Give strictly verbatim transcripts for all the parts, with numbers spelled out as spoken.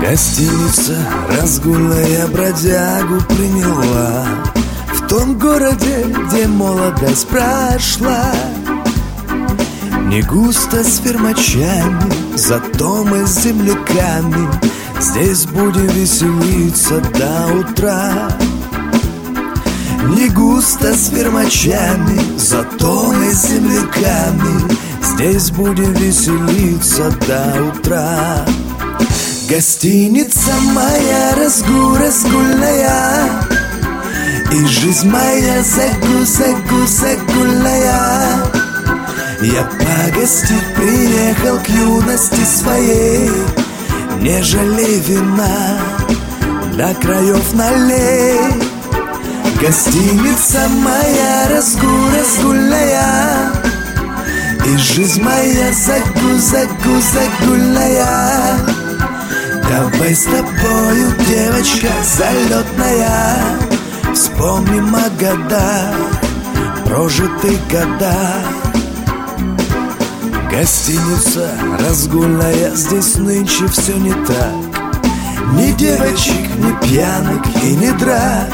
Гостиница, разгульная, бродягу приняла в том городе, где молодость прошла. Не густо с фермачами, зато мы с земляками здесь будем веселиться до утра. Не густо с фермачами, зато мы с земляками здесь будем веселиться до утра. Гостиница моя разгу разгульная, и жизнь моя загу загу загульная. Я погостить приехал к юности своей, не жалей вина, до краев налей. Гостиница моя разгу разгульная, и жизнь моя загу загу загульная. Давай с тобою, девочка залетная, вспомним о годах, прожитых годах. Гостиница разгульная, здесь нынче все не так. Ни девочек, ни пьянок и ни драк.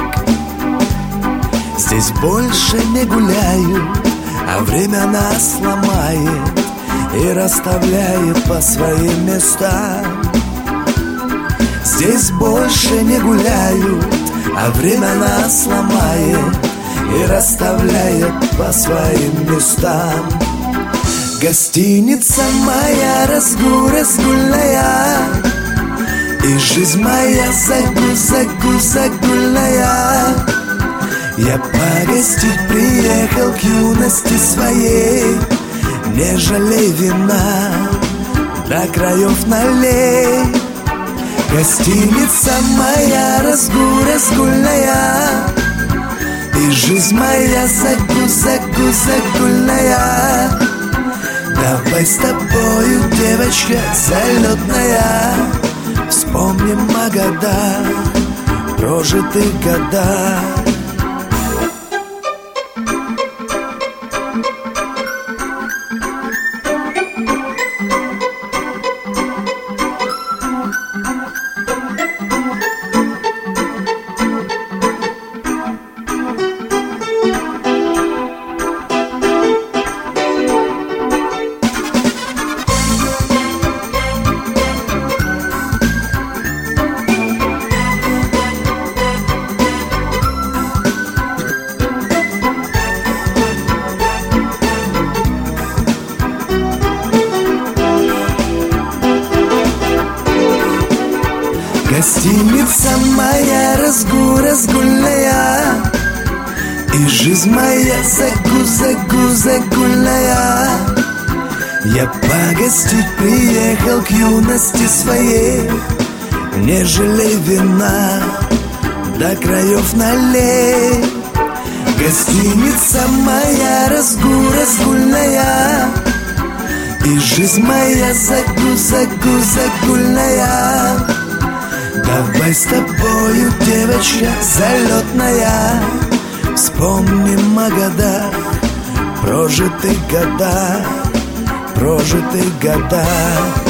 Здесь больше не гуляют, а время нас ломает и расставляет по своим местам. Здесь больше не гуляют, а время нас ломает и расставляет по своим местам. Гостиница моя разгу разгульная, и жизнь моя загу загу загульная. Я погостить приехал к юности своей, не жалей вина, до краев налей. Гостиница моя разгу разгульная, и жизнь моя загу загу загульная. Давай с тобою, девочка залетная, вспомним о годах, прожитых годах. Гостиница моя разгу разгульная, и жизнь моя загу загу загульная. Я погостить приехал к юности своей, не жалей вина, до краев налей. Гостиница моя разгу разгульная, и жизнь моя загу загу загульная. Давай с тобою, девочка залетная, вспомним о годах, прожитых годах, прожитых годах.